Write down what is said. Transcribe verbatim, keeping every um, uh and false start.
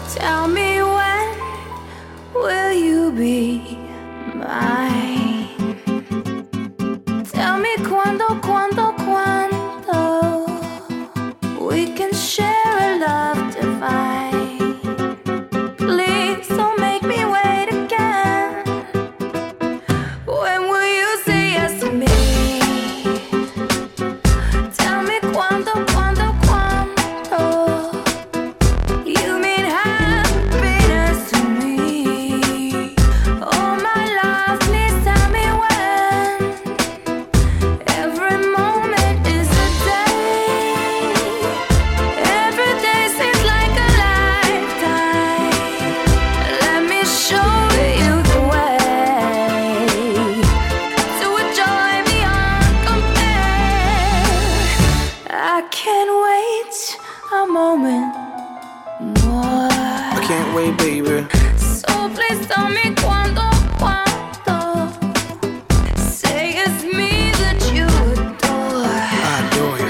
Tell me when will you be mine? Tell me cuando, cuando, cuando we can share a love divine. Please don't make me wait again. When will you say yes to me? Tell me cuando, cuando, cuando you mean happiness to me. Oh my love, please tell me when. Every moment is a day. Every day seems like a lifetime. Let me show you the way to a joy beyond compare. I can't wait a moment more. I can't wait, baby. So please tell me